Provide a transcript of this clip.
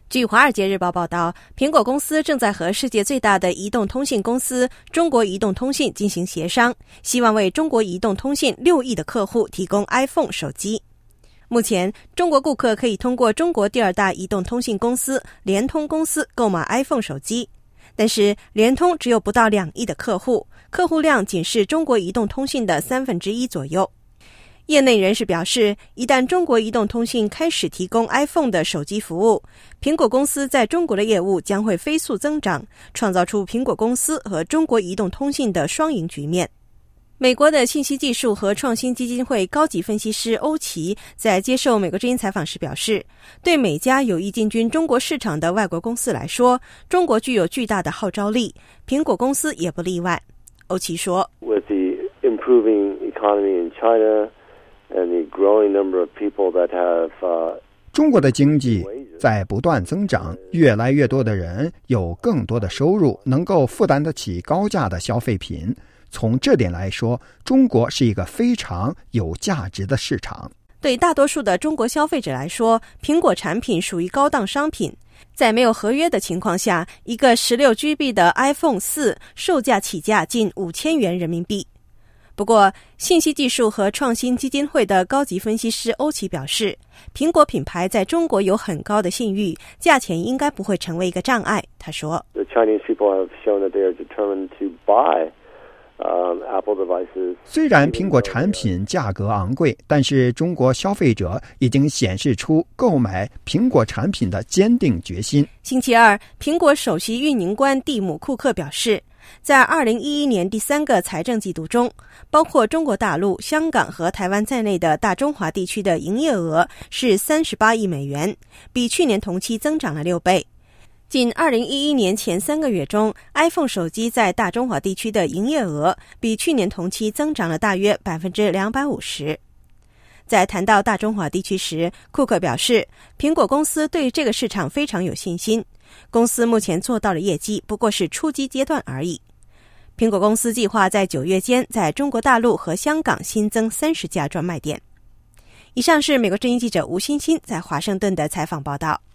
据《华尔街日报》报道，苹果公司正在和世界最大的移动通信公司中国移动通信进行协商，希望为中国移动通信6亿的客户提供 iPhone 手机。目前，中国顾客可以通过中国第2大移动通信公司联通公司购买 iPhone 手机，但是联通只有不到2亿的客户，客户量仅是中国移动通信的1/3左右。业内人士表示，一旦中国移动通信开始提供 iPhone 的手机服务，苹果公司在中国的业务将会飞速增长，创造出苹果公司和中国移动通信的双赢局面。美国的信息技术和创新基金会高级分析师欧奇在接受美国之音采访时表示，对每家有意进军中国市场的外国公司来说，中国具有巨大的号召力，苹果公司也不例外。欧奇说 With the improving economy in China,and the growing number of people that have, 中国的经济在不断增长，越来越多的人有更多的收入，能够负担得起高价的消费品。从这点来说，中国是一个非常有价值的市场。 对大多数的中国消费者来说，苹果产品属于高档商品。在没有合约的情况下，一个16GB 的 iPhone 4售价起价近5000元人民币。不过，信息技术和创新基金会的高级分析师欧奇表示，苹果品牌在中国有很高的信誉，价钱应该不会成为一个障碍。他说 The Chinese people have shown that they are determined to buy Apple devices. 虽然苹果产品价格昂贵，但是中国消费者已经显示出购买苹果产品的坚定决心。 星期二，苹果首席运营官蒂姆·库克表示，在2011年第3个财政季度中，包括中国大陆、香港和台湾在内的大中华地区的营业额是38亿美元，比去年同期增长了6倍。仅2011年前3个月中 ，iPhone 手机在大中华地区的营业额比去年同期增长了大约250%。在谈到大中华地区时，库克表示，苹果公司对这个市场非常有信心。公司目前做到的业绩不过是初级阶段而已。苹果公司计划在9月间在中国大陆和香港新增30家专卖店。以上是美国之音记者吴欣欣在华盛顿的采访报道。